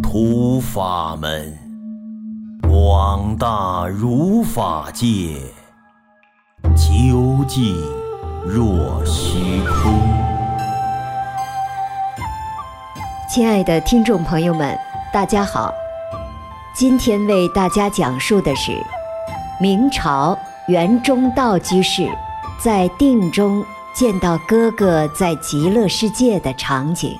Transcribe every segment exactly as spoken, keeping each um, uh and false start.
土法门，广大如法界，究竟若虚空。 亲爱的听众朋友们，大家好，今天为大家讲述的是明朝元忠道居士在定中见到哥哥在极乐世界的场景。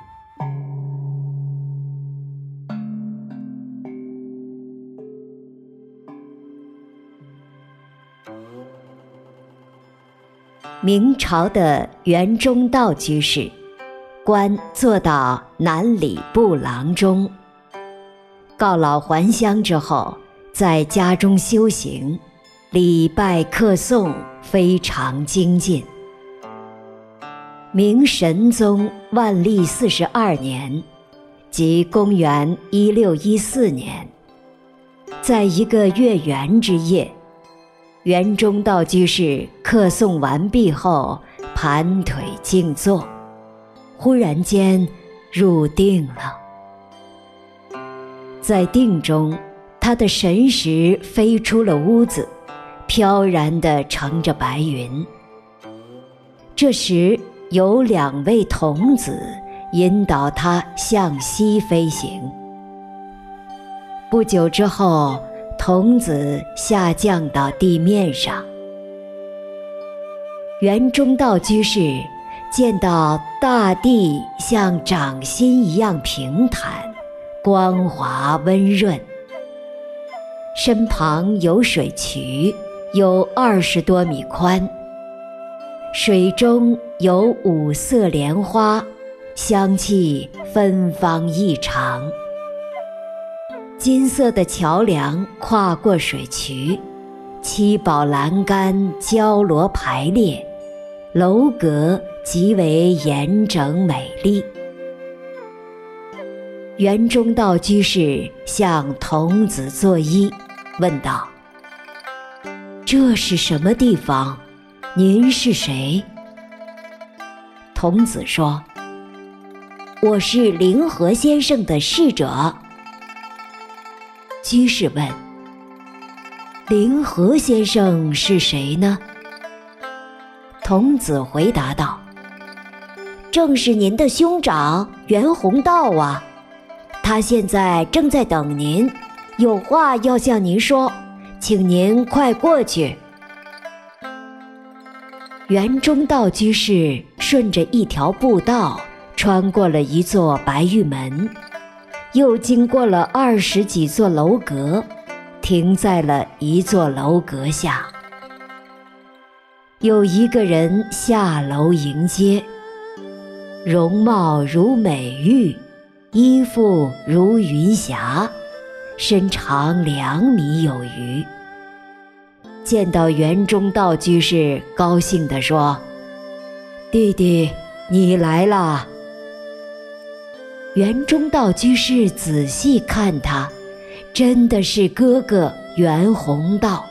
明朝的元忠道居士，官做到南礼部郎中，告老还乡之后，在家中修行，礼拜课诵非常精进。明神宗万历四十二年，即公元一六一四年，在一个月圆之夜，元忠道居士课诵完毕后，盘腿静坐，忽然间入定了。在定中，他的神识飞出了屋子，飘然地乘着白云。这时有两位童子引导他向西飞行。不久之后，童子下降到地面上，元忠道居士见到大地像掌心一样平坦，光滑温润，身旁有水渠，有二十多米宽，水中有五色莲花，香气芬芳异常。金色的桥梁跨过水渠，七宝栏杆交罗排列，楼阁极为严整美丽。元忠道居士向童子作揖，问道：这是什么地方？您是谁？童子说：我是灵和先生的侍者。居士问：灵和先生是谁呢？童子回答道：正是您的兄长袁宏道啊，他现在正在等您，有话要向您说，请您快过去。元忠道居士顺着一条步道，穿过了一座白玉门，又经过了二十几座楼阁，停在了一座楼阁下。有一个人下楼迎接，容貌如美玉，衣服如云霞，身长两米有余。见到元忠道居士，高兴地说：弟弟，你来啦。元忠道居士仔细看他，真的是哥哥袁宏道。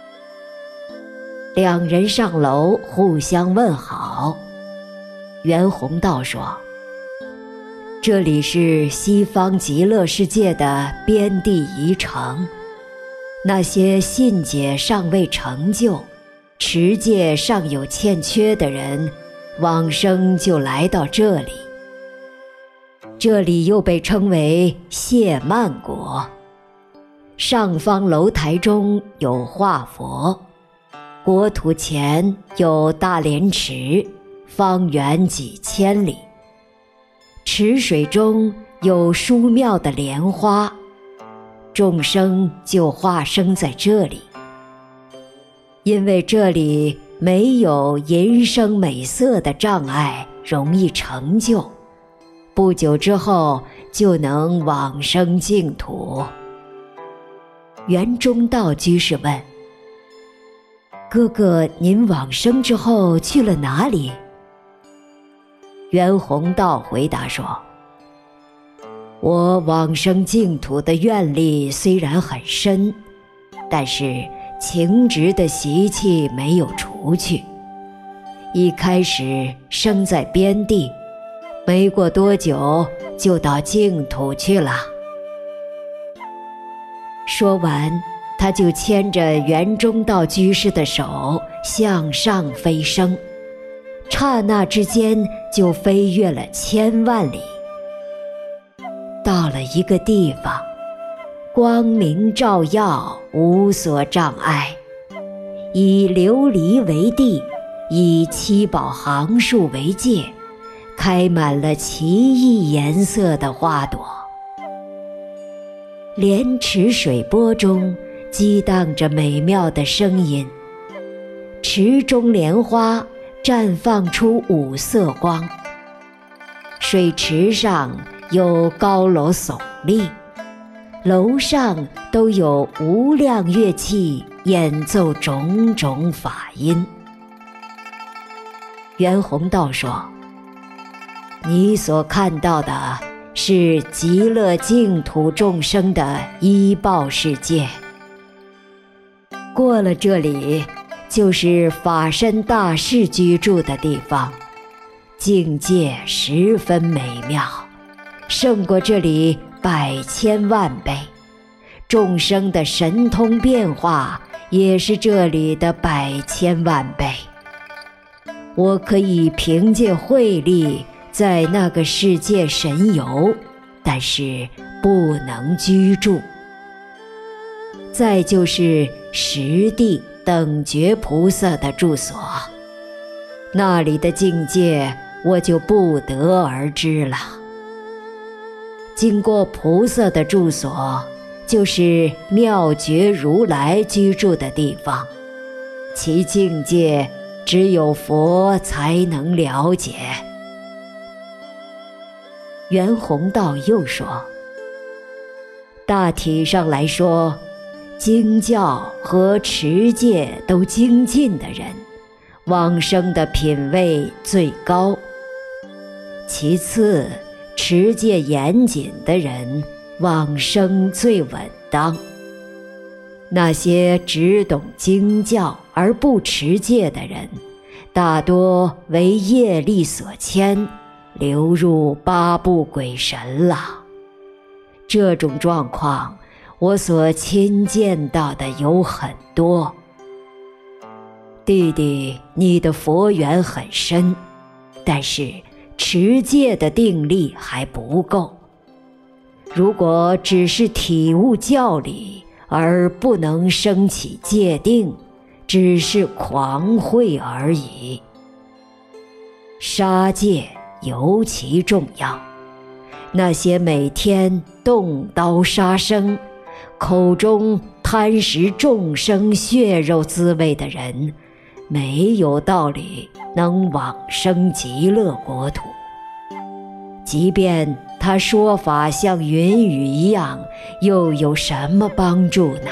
两人上楼互相问好。袁宏道说：这里是西方极乐世界的边地宜城，那些信解尚未成就，持戒尚有欠缺的人，往生就来到这里。这里又被称为谢曼国。上方楼台中有画佛，国土前有大莲池，方圆几千里。池水中有殊妙的莲花，众生就化生在这里。因为这里没有淫声美色的障碍，容易成就，不久之后就能往生净土。元忠道居士问：哥哥，您往生之后去了哪里？袁宏道回答说：我往生净土的愿力虽然很深，但是情执的习气没有除去。一开始生在边地，没过多久就到净土去了。 说完，他就牵着圆中道居士的手向上飞升，刹那之间就飞越了千万里。到了一个地方，光明照耀，无所障碍，以琉璃为地，以七宝行树为界，开满了奇异颜色的花朵。莲池水波中激荡着美妙的声音，池中莲花绽放出五色光，水池上有高楼耸立，楼上都有无量乐器演奏种种法音。袁宏道说，你所看到的是极乐净土众生的依报世界，过了这里就是法身大士居住的地方，境界十分美妙，胜过这里百千万倍，众生的神通变化也是这里的百千万倍。我可以凭借慧力在那个世界神游，但是不能居住。再就是实地等觉菩萨的住所，那里的境界我就不得而知了。经过菩萨的住所，就是妙觉如来居住的地方，其境界只有佛才能了解。袁宏道又说，大体上来说，经教和持戒都精进的人，往生的品位最高。其次，持戒严谨的人，往生最稳当。那些只懂经教而不持戒的人，大多为业力所牵，流入八部鬼神了。这种状况我所亲见到的有很多。弟弟，你的佛缘很深，但是持戒的定力还不够。如果只是体悟教理而不能升起戒定，只是狂慧而已。杀戒尤其重要，那些每天动刀杀生，口中贪食众生血肉滋味的人，没有道理能往生极乐国土。即便他说法像云雨一样，又有什么帮助呢？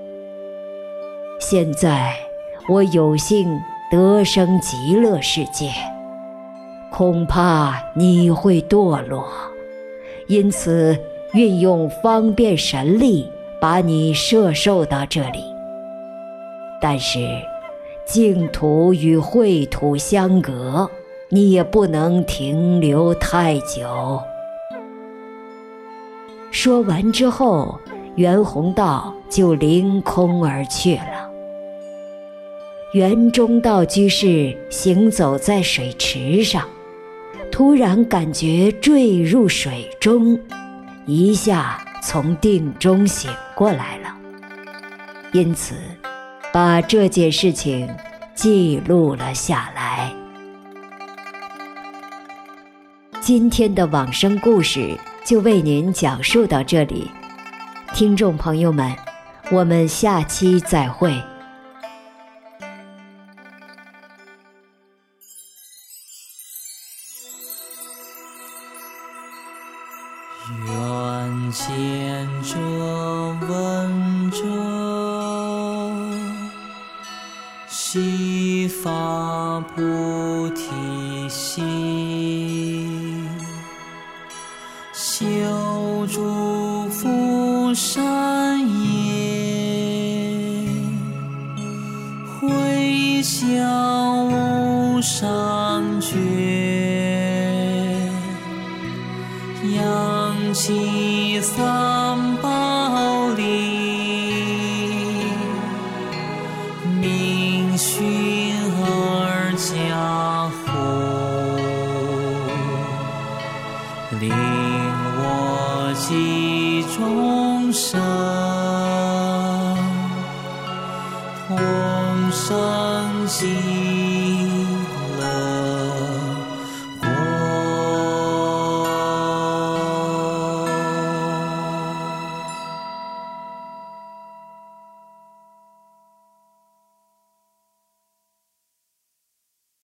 现在我有幸得生极乐世界，恐怕你会堕落，因此运用方便神力把你摄受到这里。但是净土与秽土相隔，你也不能停留太久。说完之后，袁宏道就凌空而去了。圆中道居士行走在水池上，突然感觉坠入水中，一下从定中醒过来了，因此把这件事情记录了下来。今天的往生故事就为您讲述到这里，听众朋友们，我们下期再会。 愿见者闻者，悉发菩提心，修诸福善业，回向无上觉，扬起三宝力， 熏儿家户，令我记终生，同生计。